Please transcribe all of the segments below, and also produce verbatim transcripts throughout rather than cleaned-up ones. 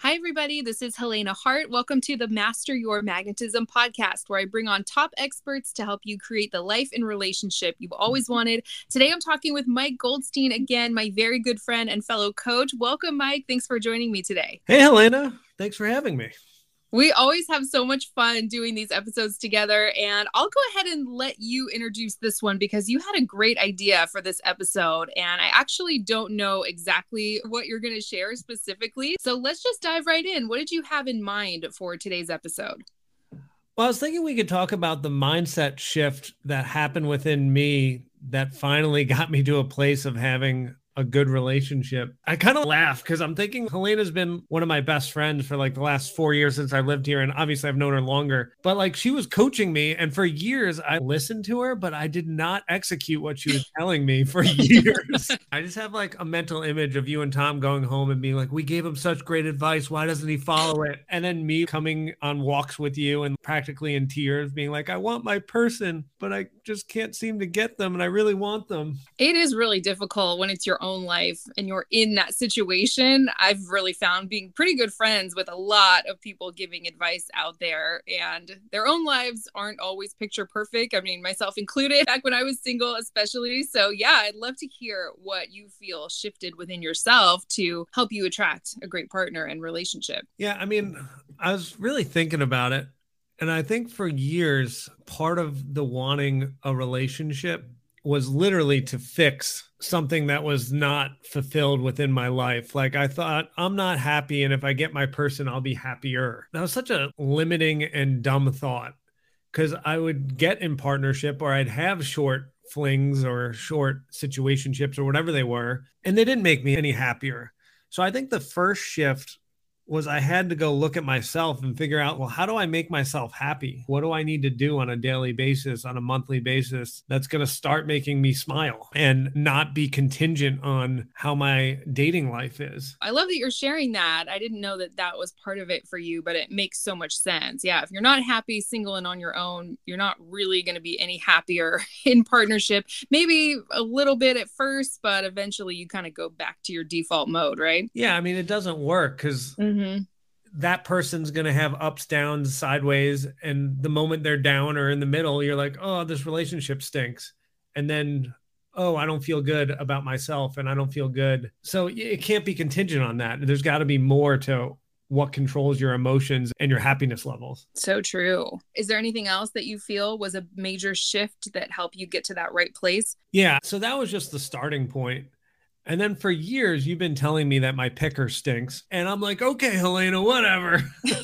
Hi, everybody. This is Helena Hart. Welcome to the Master Your Magnetism podcast, where I bring on top experts to help you create the life and relationship you've always wanted. Today, I'm talking with Mike Goldstein, again, my very good friend and fellow coach. Welcome, Mike. Thanks for joining me today. Hey, Helena. Thanks for having me. We always have so much fun doing these episodes together, and I'll go ahead and let you introduce this one because you had a great idea for this episode, and I actually don't know exactly what you're going to share specifically. So let's just dive right in. What did you have in mind for today's episode? Well, I was thinking we could talk about the mindset shift that happened within me that finally got me to a place of having a good relationship. I kind of laugh because I'm thinking Helena's been one of my best friends for like the last four years since I lived here. And obviously I've known her longer, but like she was coaching me. And for years I listened to her, but I did not execute what she was telling me for years. I just have like a mental image of you and Tom going home and being like, we gave him such great advice. Why doesn't he follow it? And then me coming on walks with you and practically in tears being like, I want my person, but I just can't seem to get them. And I really want them. It is really difficult when it's your own life and you're in that situation. I've really found being pretty good friends with a lot of people giving advice out there, and their own lives aren't always picture perfect. I mean, myself included, back when I was single, especially. So yeah, I'd love to hear what you feel shifted within yourself to help you attract a great partner and relationship. Yeah. I mean, I was really thinking about it. And I think for years, part of the wanting a relationship was literally to fix something that was not fulfilled within my life. Like I thought, I'm not happy, and if I get my person, I'll be happier. That was such a limiting and dumb thought, because I would get in partnership or I'd have short flings or short situationships or whatever they were, and they didn't make me any happier. So I think the first shift was I had to go look at myself and figure out, well, how do I make myself happy? What do I need to do on a daily basis, on a monthly basis, that's going to start making me smile and not be contingent on how my dating life is? I love that you're sharing that. I didn't know that that was part of it for you, but it makes so much sense. Yeah, if you're not happy single and on your own, you're not really going to be any happier in partnership. Maybe a little bit at first, but eventually you kind of go back to your default mode, right? Yeah, I mean, it doesn't work because mm-hmm. that person's going to have ups, downs, sideways. And the moment they're down or in the middle, you're like, oh, this relationship stinks. And then, oh, I don't feel good about myself and I don't feel good. So it can't be contingent on that. There's got to be more to what controls your emotions and your happiness levels. So true. Is there anything else that you feel was a major shift that helped you get to that right place? Yeah. So that was just the starting point. And then for years, you've been telling me that my picker stinks. And I'm like, okay, Helena, whatever.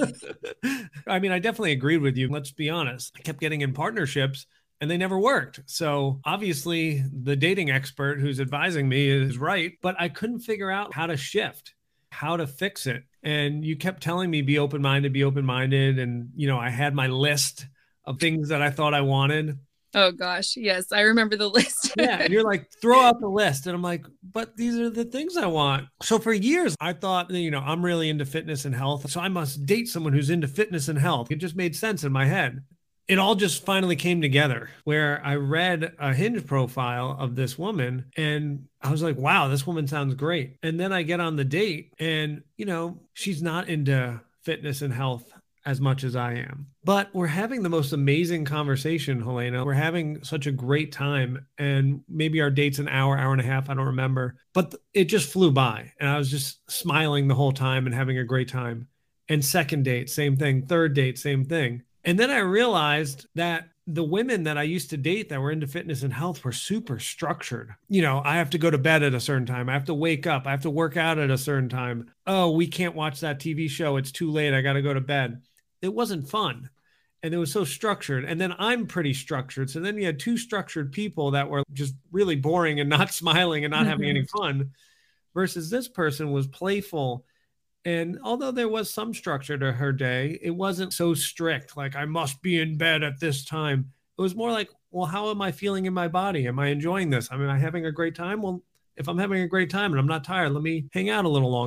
I mean, I definitely agreed with you. Let's be honest. I kept getting in partnerships and they never worked. So obviously the dating expert who's advising me is right, but I couldn't figure out how to shift, how to fix it. And you kept telling me, be open-minded, be open-minded. And, you know, I had my list of things that I thought I wanted. Oh gosh. Yes. I remember the list. Yeah. And you're like, throw out the list. And I'm like, but these are the things I want. So for years, I thought, you know, I'm really into fitness and health. So I must date someone who's into fitness and health. It just made sense in my head. It all just finally came together where I read a Hinge profile of this woman and I was like, wow, this woman sounds great. And then I get on the date and, you know, she's not into fitness and health as much as I am. But we're having the most amazing conversation, Helena. We're having such a great time. And maybe our date's an hour, hour and a half. I don't remember. But it just flew by. And I was just smiling the whole time and having a great time. And second date, same thing. Third date, same thing. And then I realized that the women that I used to date that were into fitness and health were super structured. You know, I have to go to bed at a certain time. I have to wake up. I have to work out at a certain time. Oh, we can't watch that T V show. It's too late. I got to go to bed. It wasn't fun. And it was so structured. And then I'm pretty structured. So then you had two structured people that were just really boring and not smiling and not mm-hmm. having any fun, versus this person was playful. And although there was some structure to her day, it wasn't so strict. Like, I must be in bed at this time. It was more like, well, how am I feeling in my body? Am I enjoying this? I mean, am I having a great time? Well, if I'm having a great time and I'm not tired, let me hang out a little longer.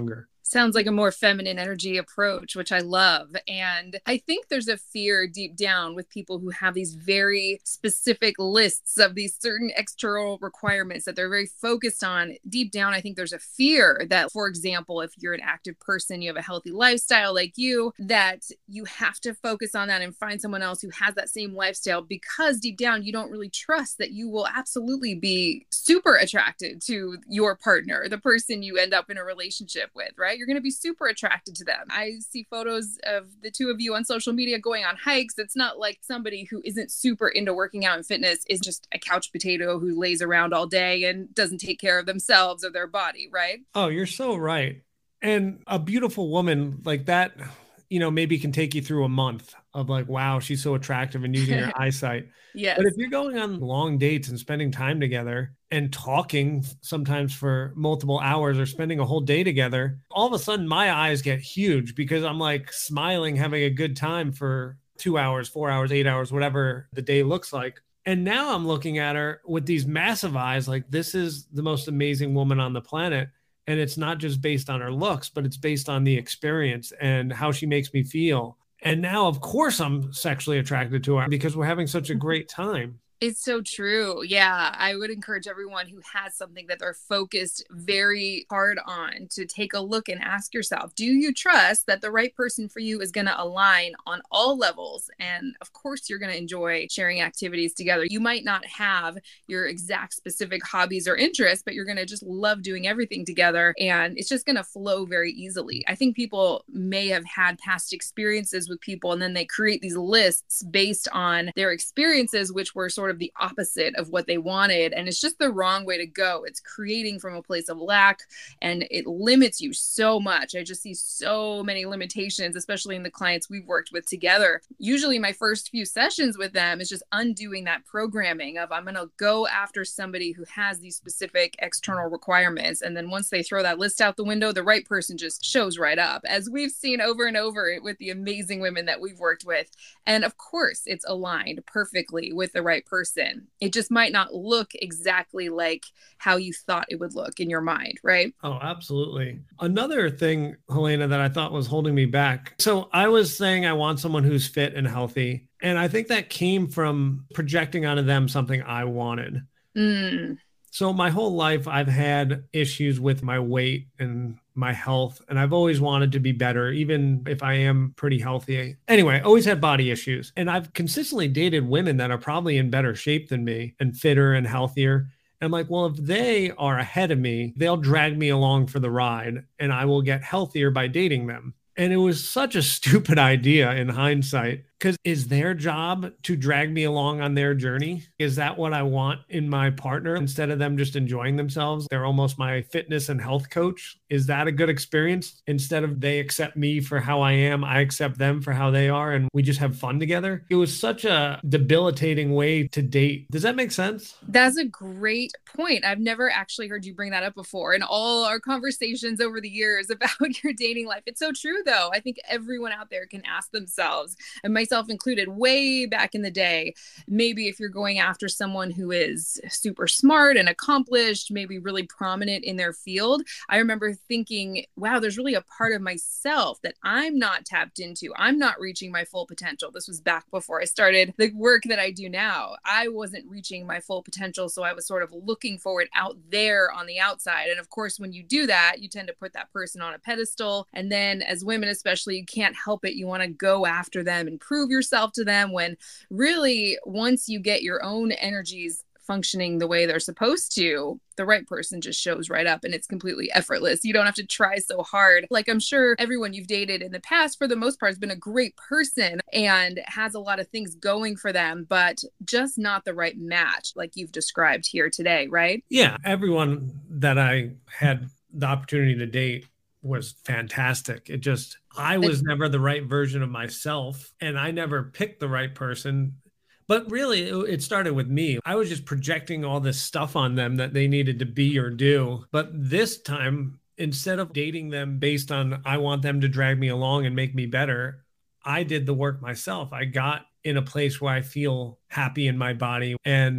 Sounds like a more feminine energy approach, which I love. And I think there's a fear deep down with people who have these very specific lists of these certain external requirements that they're very focused on. Deep down, I think there's a fear that, for example, if you're an active person, you have a healthy lifestyle like you, that you have to focus on that and find someone else who has that same lifestyle, because deep down, you don't really trust that you will absolutely be super attracted to your partner, the person you end up in a relationship with, right? You're going to be super attracted to them. I see photos of the two of you on social media going on hikes. It's not like somebody who isn't super into working out and fitness is just a couch potato who lays around all day and doesn't take care of themselves or their body, right? Oh, you're so right. And a beautiful woman like that, you know, maybe can take you through a month of like, wow, she's so attractive, and using her eyesight. Yes. But if you're going on long dates and spending time together and talking sometimes for multiple hours or spending a whole day together, all of a sudden my eyes get huge because I'm like smiling, having a good time for two hours, four hours, eight hours, whatever the day looks like. And now I'm looking at her with these massive eyes, like this is the most amazing woman on the planet. And it's not just based on her looks, but it's based on the experience and how she makes me feel. And now, of course, I'm sexually attracted to her because we're having such a great time. It's so true. Yeah. I would encourage everyone who has something that they're focused very hard on to take a look and ask yourself, do you trust that the right person for you is going to align on all levels? And of course, you're going to enjoy sharing activities together. You might not have your exact specific hobbies or interests, but you're going to just love doing everything together. And it's just going to flow very easily. I think people may have had past experiences with people, and then they create these lists based on their experiences, which were sort of the opposite of what they wanted. And it's just the wrong way to go. It's creating from a place of lack, and it limits you so much. I just see so many limitations, especially in the clients we've worked with together. Usually my first few sessions with them is just undoing that programming of, I'm going to go after somebody who has these specific external requirements. And then once they throw that list out the window, the right person just shows right up, as we've seen over and over with the amazing women that we've worked with. And of course, it's aligned perfectly with the right person. Person. It just might not look exactly like how you thought it would look in your mind, right? Oh, absolutely. Another thing, Helena, that I thought was holding me back. So I was saying I want someone who's fit and healthy. And I think that came from projecting onto them something I wanted. Mm. So my whole life, I've had issues with my weight and my health, and I've always wanted to be better, even if I am pretty healthy. Anyway, I always had body issues, and I've consistently dated women that are probably in better shape than me and fitter and healthier. And I'm like, well, if they are ahead of me, they'll drag me along for the ride, and I will get healthier by dating them. And it was such a stupid idea in hindsight, because is their job to drag me along on their journey? Is that what I want in my partner? Instead of them just enjoying themselves, they're almost my fitness and health coach. Is that a good experience? Instead of they accept me for how I am, I accept them for how they are, and we just have fun together. It was such a debilitating way to date. Does that make sense? That's a great point. I've never actually heard you bring that up before in all our conversations over the years about your dating life. It's so true, though. I think everyone out there can ask themselves, and myself included, way back in the day, maybe if you're going after someone who is super smart and accomplished, maybe really prominent in their field, I remember thinking, wow, there's really a part of myself that I'm not tapped into. I'm not reaching my full potential. This was back before I started the work that I do now. I wasn't reaching my full potential, so I was sort of looking for it out there on the outside. And of course, when you do that, you tend to put that person on a pedestal. And then as women, especially, you can't help it. You want to go after them and prove yourself to them, when really, once you get your own energies functioning the way they're supposed to, the right person just shows right up, and it's completely effortless. You don't have to try so hard. Like, I'm sure everyone you've dated in the past, for the most part, has been a great person and has a lot of things going for them, but just not the right match like you've described here today, right? Yeah. Everyone that I had the opportunity to date was fantastic. It just, I was never the right version of myself, and I never picked the right person. But really, it started with me. I was just projecting all this stuff on them that they needed to be or do. But this time, instead of dating them based on, I want them to drag me along and make me better, I did the work myself. I got in a place where I feel happy in my body, and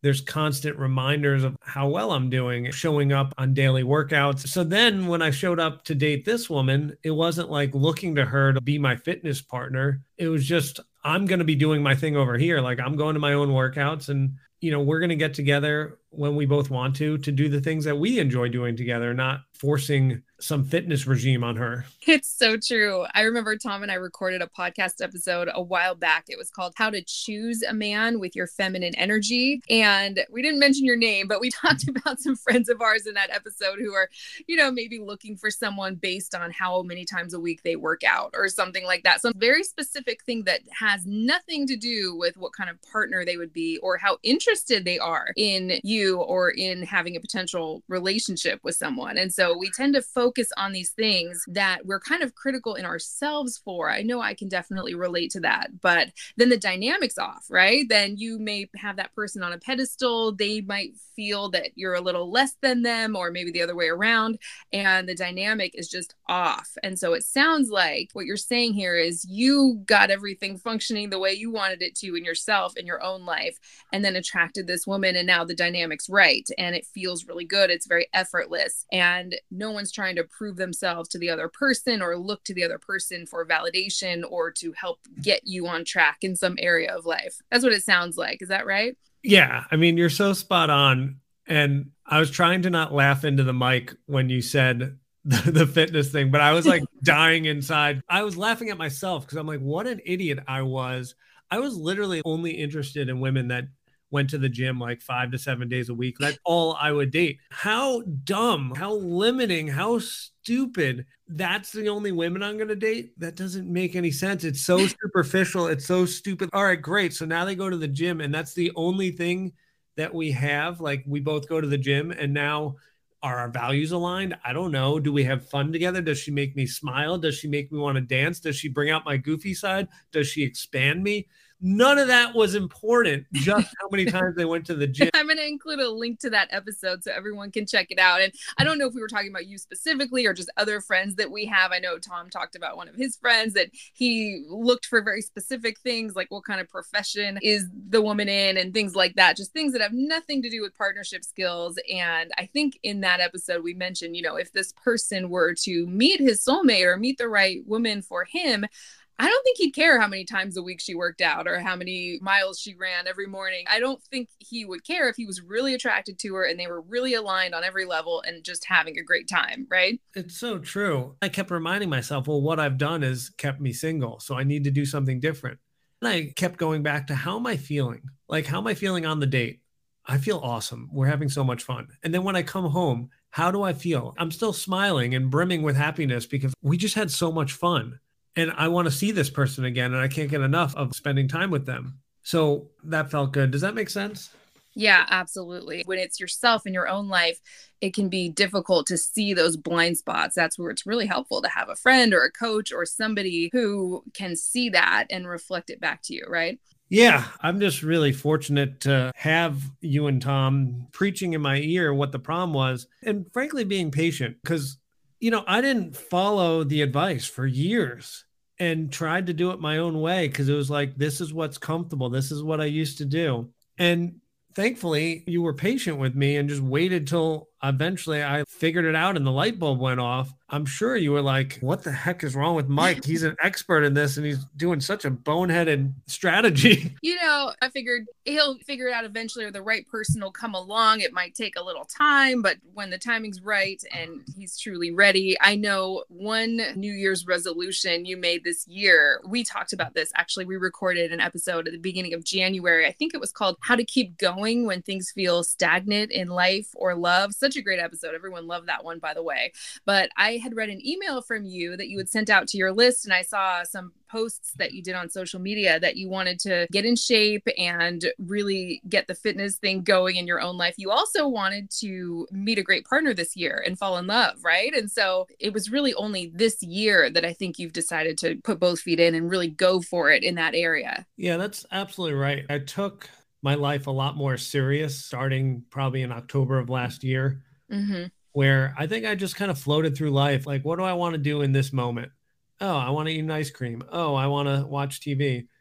There's constant reminders of how well I'm doing, showing up on daily workouts. So then when I showed up to date this woman, it wasn't like looking to her to be my fitness partner. It was just, I'm going to be doing my thing over here. Like I'm going to my own workouts, and, you know, we're going to get together when we both want to, to do the things that we enjoy doing together, not forcing some fitness regime on her. It's so true. I remember Tom and I recorded a podcast episode a while back. It was called How to Choose a Man with Your Feminine Energy. And we didn't mention your name, but we talked about some friends of ours in that episode who are, you know, maybe looking for someone based on how many times a week they work out or something like that. Some very specific thing that has nothing to do with what kind of partner they would be or how interested they are in you or in having a potential relationship with someone. And so we tend to focus on these things that we're kind of critical in ourselves for. I know I can definitely relate to that, but then the dynamic's off, right? Then you may have that person on a pedestal. They might feel that you're a little less than them, or maybe the other way around, and the dynamic is just off. And so it sounds like what you're saying here is you got everything functioning the way you wanted it to in yourself, in your own life, and then attracted this woman, and now the dynamic's right, and it feels really good. It's very effortless, and no one's trying to prove themselves to the other person or look to the other person for validation or to help get you on track in some area of life. That's what it sounds like. Is that right? Yeah. I mean, you're so spot on. And I was trying to not laugh into the mic when you said the, the fitness thing, but I was like dying inside. I was laughing at myself because I'm like, what an idiot I was. I was literally only interested in women that went to the gym like five to seven days a week. That's all I would date. How dumb, how limiting, how stupid. That's the only women I'm going to date? That doesn't make any sense. It's so superficial. It's so stupid. All right, great. So now they go to the gym, and that's the only thing that we have. Like, we both go to the gym, and now are our values aligned? I don't know. Do we have fun together? Does she make me smile? Does she make me want to dance? Does she bring out my goofy side? Does she expand me? None of that was important. Just how many times they went to the gym. I'm going to include a link to that episode so everyone can check it out. And I don't know if we were talking about you specifically or just other friends that we have. I know Tom talked about one of his friends that he looked for very specific things, like what kind of profession is the woman in and things like that. Just things that have nothing to do with partnership skills. And I think in that episode, we mentioned, you know, if this person were to meet his soulmate or meet the right woman for him, I don't think he'd care how many times a week she worked out or how many miles she ran every morning. I don't think he would care if he was really attracted to her and they were really aligned on every level and just having a great time, right? It's so true. I kept reminding myself, well, what I've done is kept me single, so I need to do something different. And I kept going back to, how am I feeling? Like, how am I feeling on the date? I feel awesome. We're having so much fun. And then when I come home, how do I feel? I'm still smiling and brimming with happiness because we just had so much fun. And I want to see this person again, and I can't get enough of spending time with them. So that felt good. Does that make sense? Yeah, absolutely. When it's yourself in your own life, it can be difficult to see those blind spots. That's where it's really helpful to have a friend or a coach or somebody who can see that and reflect it back to you, right? Yeah, I'm just really fortunate to have you and Tom preaching in my ear what the problem was, and frankly, being patient, because, you know, I didn't follow the advice for years and tried to do it my own way because it was like, this is what's comfortable. This is what I used to do. And thankfully, you were patient with me and just waited till eventually I figured it out and the light bulb went off. I'm sure you were like, what the heck is wrong with Mike? He's an expert in this and he's doing such a boneheaded strategy. You know, I figured he'll figure it out eventually, or the right person will come along. It might take a little time, but when the timing's right and he's truly ready. I know one New Year's resolution you made this year, we talked about this. Actually, we recorded an episode at the beginning of January. I think it was called How to Keep Going When Things Feel Stagnant in Life or Love. Such a great episode. Everyone loved that one, by the way. But I had read an email from you that you had sent out to your list, and I saw some posts that you did on social media that you wanted to get in shape and really get the fitness thing going in your own life. You also wanted to meet a great partner this year and fall in love, right? And so it was really only this year that I think you've decided to put both feet in and really go for it in that area. Yeah, that's absolutely right. I took my life a lot more serious starting probably in October of last year, mm-hmm. where I think I just kind of floated through life. Like, what do I want to do in this moment? Oh, I want to eat an ice cream. Oh, I want to watch T V.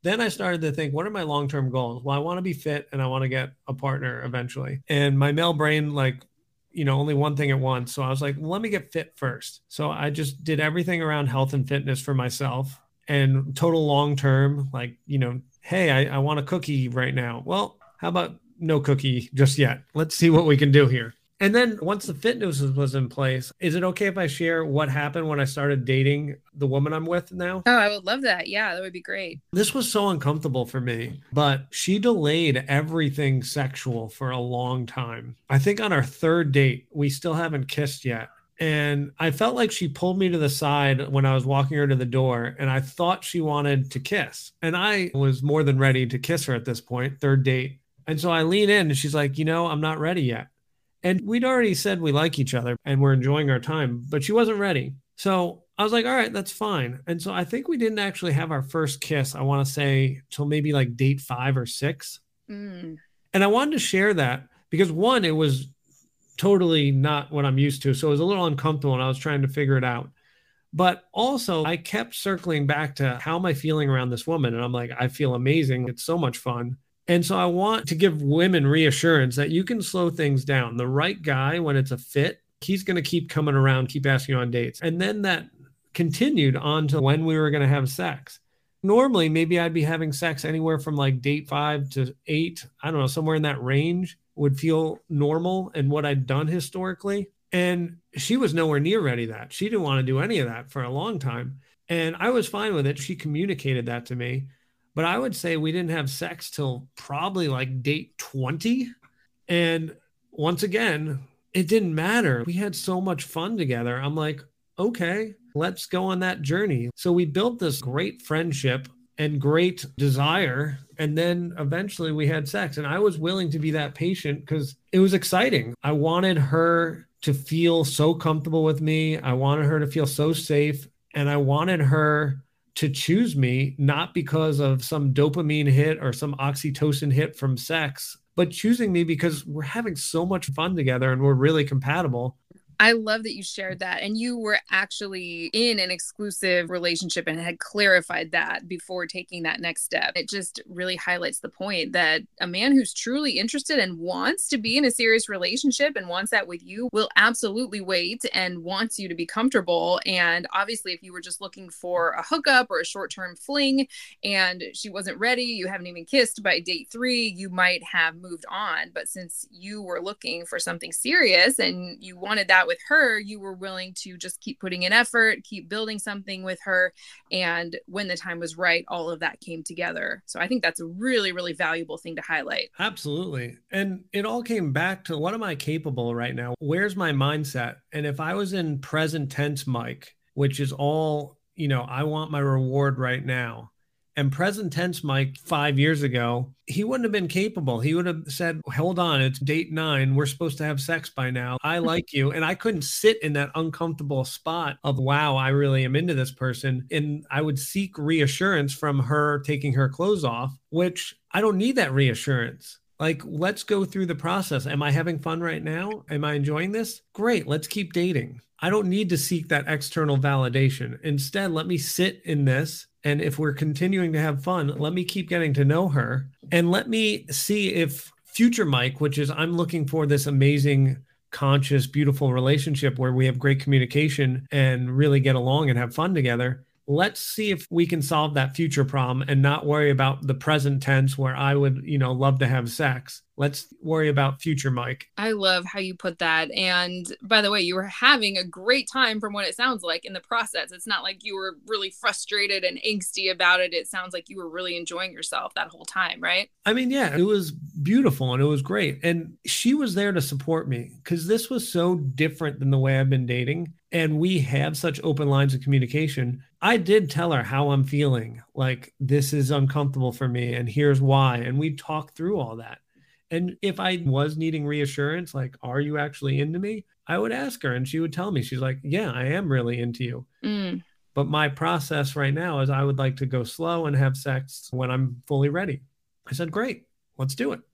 Then I started to think, what are my long-term goals? Well, I want to be fit and I want to get a partner eventually. And my male brain, like, you know, only one thing at once. So I was like, well, let me get fit first. So I just did everything around health and fitness for myself and total long-term, like, you know, hey, I, I want a cookie right now. Well, how about no cookie just yet? Let's see what we can do here. And then once the fitness was in place, is it okay if I share what happened when I started dating the woman I'm with now? Oh, I would love that. Yeah, that would be great. This was so uncomfortable for me, but she delayed everything sexual for a long time. I think on our third date, we still haven't kissed yet. And I felt like she pulled me to the side when I was walking her to the door, and I thought she wanted to kiss. And I was more than ready to kiss her at this point, third date. And so I lean in and she's like, you know, I'm not ready yet. And we'd already said we like each other and we're enjoying our time, but she wasn't ready. So I was like, all right, that's fine. And so I think we didn't actually have our first kiss, I want to say, till maybe like date five or six. Mm. And I wanted to share that because, one, it was totally not what I'm used to. So it was a little uncomfortable and I was trying to figure it out. But also I kept circling back to how am I feeling around this woman? And I'm like, I feel amazing. It's so much fun. And so I want to give women reassurance that you can slow things down. The right guy, when it's a fit, he's going to keep coming around, keep asking you on dates. And then that continued on to when we were going to have sex. Normally, maybe I'd be having sex anywhere from like date five to eight. I don't know, somewhere in that range would feel normal and what I'd done historically. And she was nowhere near ready that. She didn't want to do any of that for a long time. And I was fine with it. She communicated that to me. But I would say we didn't have sex till probably like date twenty. And once again, it didn't matter. We had so much fun together. I'm like, okay, let's go on that journey. So we built this great friendship and great desire. And then eventually we had sex. And I was willing to be that patient because it was exciting. I wanted her to feel so comfortable with me. I wanted her to feel so safe. And I wanted her to choose me, not because of some dopamine hit or some oxytocin hit from sex, but choosing me because we're having so much fun together and we're really compatible. I love that you shared that. And you were actually in an exclusive relationship and had clarified that before taking that next step. It just really highlights the point that a man who's truly interested and wants to be in a serious relationship and wants that with you will absolutely wait and wants you to be comfortable. And obviously, if you were just looking for a hookup or a short-term fling and she wasn't ready, you haven't even kissed by date three, you might have moved on. But since you were looking for something serious and you wanted that with her, you were willing to just keep putting in effort, keep building something with her. And when the time was right, all of that came together. So I think that's a really, really valuable thing to highlight. Absolutely. And it all came back to what am I capable right now? Where's my mindset? And if I was in present tense, Mike, which is all, you know, I want my reward right now. And present tense Mike five years ago, he wouldn't have been capable. He would have said, hold on, it's date nine. We're supposed to have sex by now. I like you. And I couldn't sit in that uncomfortable spot of, wow, I really am into this person. And I would seek reassurance from her taking her clothes off, which I don't need that reassurance. Like, let's go through the process. Am I having fun right now? Am I enjoying this? Great. Let's keep dating. I don't need to seek that external validation. Instead, let me sit in this. And if we're continuing to have fun, let me keep getting to know her and let me see if future Mike, which is I'm looking for this amazing, conscious, beautiful relationship where we have great communication and really get along and have fun together. Let's see if we can solve that future problem and not worry about the present tense where I would, you know, love to have sex. Let's worry about future Mike. I love how you put that. And by the way, you were having a great time from what it sounds like in the process. It's not like you were really frustrated and angsty about it. It sounds like you were really enjoying yourself that whole time, right? I mean, yeah, it was beautiful and it was great. And she was there to support me because this was so different than the way I've been dating. And we have such open lines of communication. I did tell her how I'm feeling, like this is uncomfortable for me and here's why. And we talked through all that. And if I was needing reassurance, like, are you actually into me? I would ask her and she would tell me, she's like, yeah, I am really into you. Mm. But my process right now is I would like to go slow and have sex when I'm fully ready. I said, great, let's do it.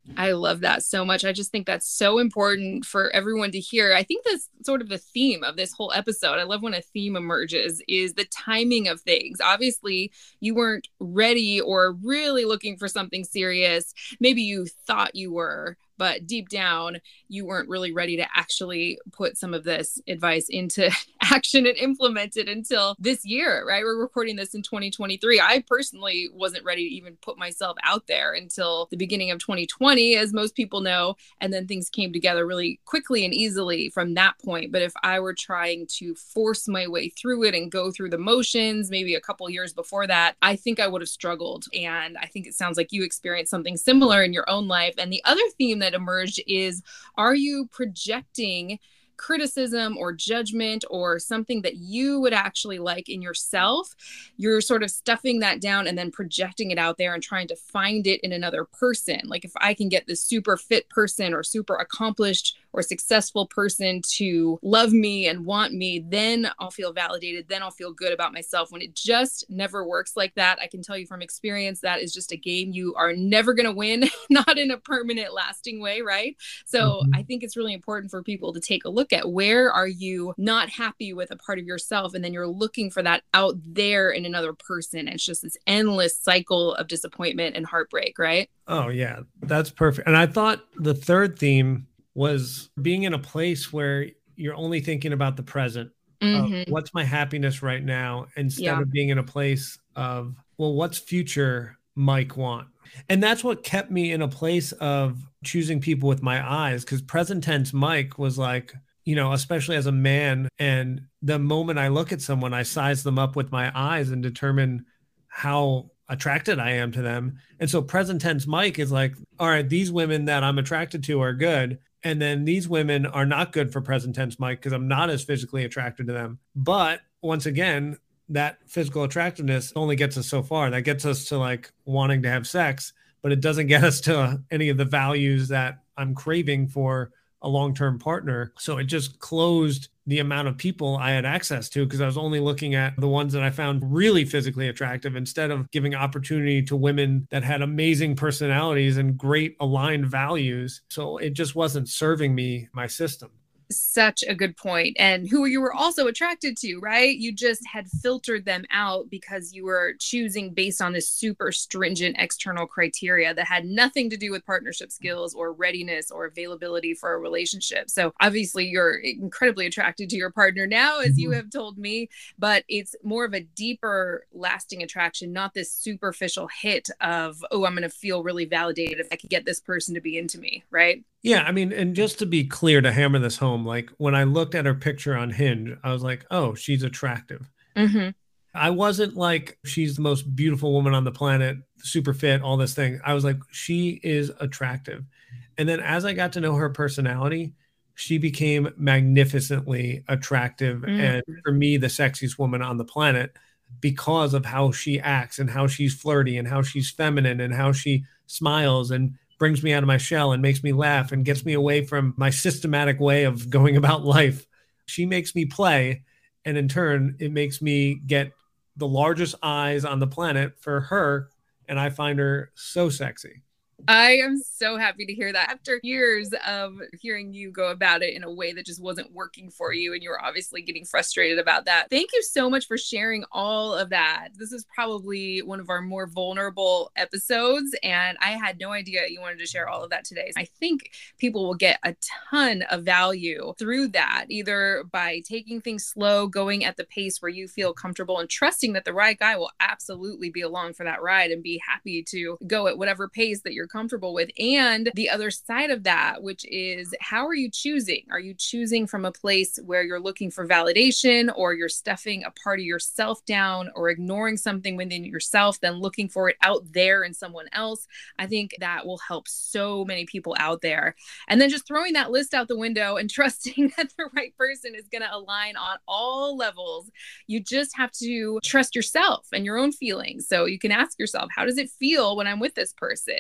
I love that so much. I just think that's so important for everyone to hear. I think that's sort of the theme of this whole episode. I love when a theme emerges is the timing of things. Obviously, you weren't ready or really looking for something serious. Maybe you thought you were, but deep down, you weren't really ready to actually put some of this advice into action and implement it until this year, right? We're recording this in twenty twenty-three. I personally wasn't ready to even put myself out there until the beginning of twenty twenty, as most people know. And then things came together really quickly and easily from that point. But if I were trying to force my way through it and go through the motions, maybe a couple years before that, I think I would have struggled. And I think it sounds like you experienced something similar in your own life. And the other theme that emerged is, are you projecting criticism or judgment or something that you would actually like in yourself? You're sort of stuffing that down and then projecting it out there and trying to find it in another person. Like if I can get this super fit person or super accomplished or successful person to love me and want me, then I'll feel validated. Then I'll feel good about myself. When it just never works like that, I can tell you from experience, that is just a game you are never going to win, not in a permanent, lasting way, right? So mm-hmm. I think it's really important for people to take a look at, where are you not happy with a part of yourself? And then you're looking for that out there in another person. And it's just this endless cycle of disappointment and heartbreak, right? Oh, yeah, that's perfect. And I thought the third theme was being in a place where you're only thinking about the present. Mm-hmm. Of what's my happiness right now, instead yeah. of being in a place of, well, what's future Mike want? And that's what kept me in a place of choosing people with my eyes, because present tense Mike was like, you know, especially as a man, and the moment I look at someone, I size them up with my eyes and determine how attracted I am to them. And so present tense Mike is like, all right, these women that I'm attracted to are good. And then these women are not good for present tense Mike because I'm not as physically attracted to them. But once again, that physical attractiveness only gets us so far. That gets us to like wanting to have sex, but it doesn't get us to any of the values that I'm craving for a long-term partner. So it just closed the amount of people I had access to, because I was only looking at the ones that I found really physically attractive, instead of giving opportunity to women that had amazing personalities and great aligned values. So it just wasn't serving me, my system. Such a good point. And who you were also attracted to, right? You just had filtered them out because you were choosing based on this super stringent external criteria that had nothing to do with partnership skills or readiness or availability for a relationship. So obviously you're incredibly attracted to your partner now, as you have told me, but it's more of a deeper, lasting attraction, not this superficial hit of, oh, I'm going to feel really validated if I could get this person to be into me, right? Yeah, I mean, and just to be clear, to hammer this home, like when I looked at her picture on Hinge, I was like, oh, she's attractive. Mm-hmm. I wasn't like, she's the most beautiful woman on the planet, super fit, all this thing. I was like, she is attractive. And then as I got to know her personality, she became magnificently attractive. Mm-hmm. And for me, the sexiest woman on the planet, because of how she acts and how she's flirty and how she's feminine and how she smiles and brings me out of my shell and makes me laugh and gets me away from my systematic way of going about life. She makes me play. And in turn, it makes me get the largest eyes on the planet for her. And I find her so sexy. I am so happy to hear that after years of hearing you go about it in a way that just wasn't working for you. And you were obviously getting frustrated about that. Thank you so much for sharing all of that. This is probably one of our more vulnerable episodes, and I had no idea you wanted to share all of that today. I think people will get a ton of value through that, either by taking things slow, going at the pace where you feel comfortable, and trusting that the right guy will absolutely be along for that ride and be happy to go at whatever pace that you're comfortable with. And the other side of that, which is, how are you choosing? Are you choosing from a place where you're looking for validation, or you're stuffing a part of yourself down, or ignoring something within yourself, then looking for it out there in someone else? I think that will help so many people out there. And then just throwing that list out the window and trusting that the right person is going to align on all levels. You just have to trust yourself and your own feelings. So you can ask yourself, how does it feel when I'm with this person?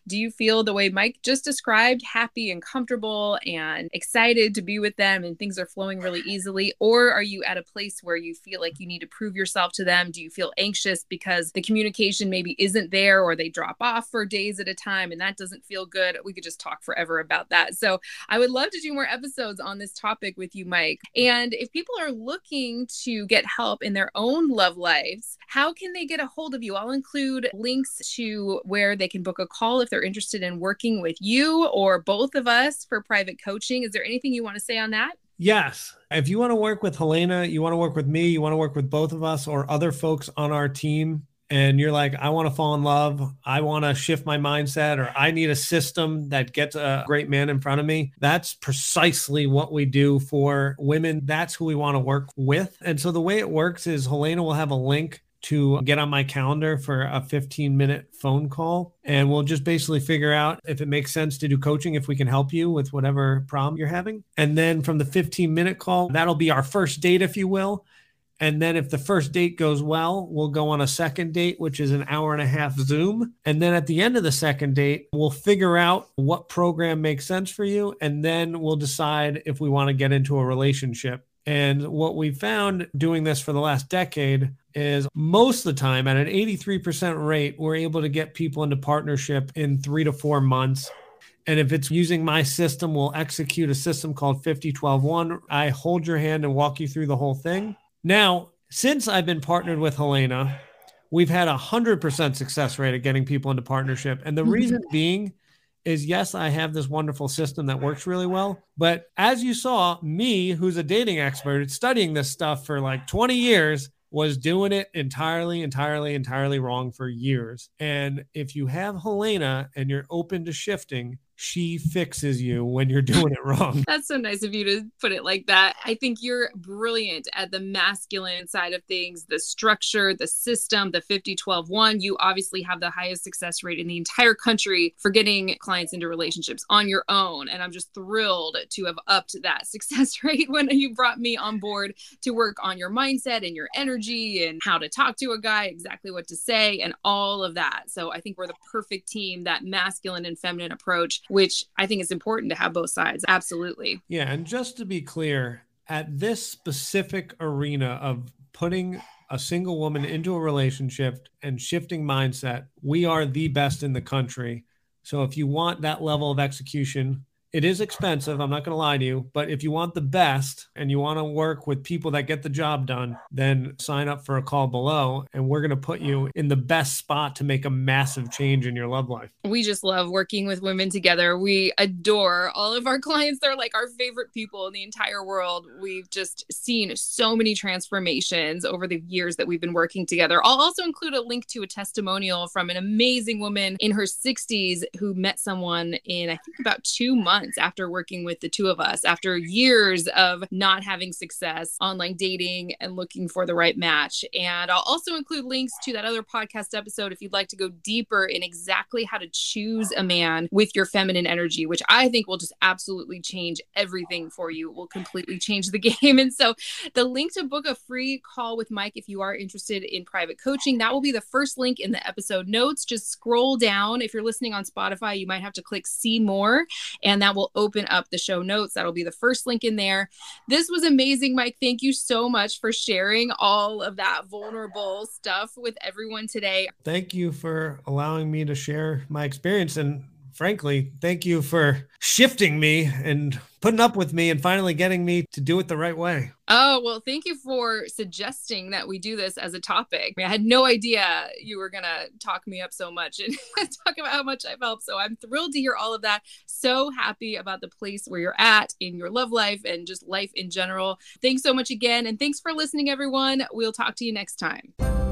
Do you feel the way Mike just described, happy and comfortable and excited to be with them and things are flowing really easily? Or are you at a place where you feel like you need to prove yourself to them? Do you feel anxious because the communication maybe isn't there, or they drop off for days at a time and that doesn't feel good? We could just talk forever about that. So I would love to do more episodes on this topic with you, Mike. And if people are looking to get help in their own love lives, how can they get a hold of you? I'll include links to where they can book a call if they're interested in working with you or both of us for private coaching. Is there anything you want to say on that? Yes. If you want to work with Helena, you want to work with me, you want to work with both of us or other folks on our team, and you're like, I want to fall in love, I want to shift my mindset, or I need a system that gets a great man in front of me, that's precisely what we do for women. That's who we want to work with. And so the way it works is Helena will have a link to get on my calendar for a fifteen minute phone call. And we'll just basically figure out if it makes sense to do coaching, if we can help you with whatever problem you're having. And then from the fifteen minute call, that'll be our first date, if you will. And then if the first date goes well, we'll go on a second date, which is an hour and a half Zoom. And then at the end of the second date, we'll figure out what program makes sense for you. And then we'll decide if we want to get into a relationship. And what we found doing this for the last decade is most of the time at an eighty-three percent rate, we're able to get people into partnership in three to four months. And if it's using my system, we'll execute a system called fifty twelve one. I hold your hand and walk you through the whole thing. Now, since I've been partnered with Helena, we've had a one hundred percent success rate at getting people into partnership. And the reason being is, yes, I have this wonderful system that works really well. But as you saw, me, who's a dating expert, studying this stuff for like twenty years, was doing it entirely, entirely, entirely wrong for years. And if you have Helena and you're open to shifting, she fixes you when you're doing it wrong. That's so nice of you to put it like that. I think you're brilliant at the masculine side of things, the structure, the system, the fifty twelve one. You obviously have the highest success rate in the entire country for getting clients into relationships on your own. And I'm just thrilled to have upped that success rate when you brought me on board to work on your mindset and your energy and how to talk to a guy, exactly what to say, and all of that. So I think we're the perfect team, that masculine and feminine approach, which I think is important to have both sides. Absolutely. Yeah. And just to be clear, at this specific arena of putting a single woman into a relationship and shifting mindset, we are the best in the country. So if you want that level of execution, it is expensive, I'm not going to lie to you, but if you want the best and you want to work with people that get the job done, then sign up for a call below and we're going to put you in the best spot to make a massive change in your love life. We just love working with women together. We adore all of our clients. They're like our favorite people in the entire world. We've just seen so many transformations over the years that we've been working together. I'll also include a link to a testimonial from an amazing woman in her sixties who met someone in, I think, about two months after working with the two of us, after years of not having success, online dating, and looking for the right match. And I'll also include links to that other podcast episode if you'd like to go deeper in exactly how to choose a man with your feminine energy, which I think will just absolutely change everything for you. It will completely change the game. And so the link to book a free call with Mike, if you are interested in private coaching, that will be the first link in the episode notes. Just scroll down. If you're listening on Spotify, you might have to click see more, and that That will open up the show notes. That'll be the first link in there. This was amazing, Mike. Thank you so much for sharing all of that vulnerable stuff with everyone today. Thank you for allowing me to share my experience. And frankly, thank you for shifting me and putting up with me and finally getting me to do it the right way. Oh, well, thank you for suggesting that we do this as a topic. I had no idea you were going to talk me up so much and talk about how much I've helped. So I'm thrilled to hear all of that. So happy about the place where you're at in your love life and just life in general. Thanks so much again. And thanks for listening, everyone. We'll talk to you next time.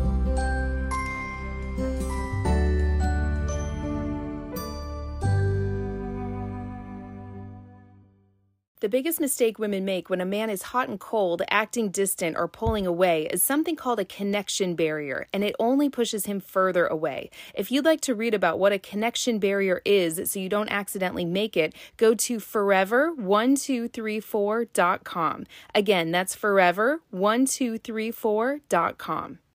The biggest mistake women make when a man is hot and cold, acting distant, or pulling away is something called a connection barrier, and it only pushes him further away. If you'd like to read about what a connection barrier is so you don't accidentally make it, go to forever one two three four dot com. Again, that's forever one two three four dot com.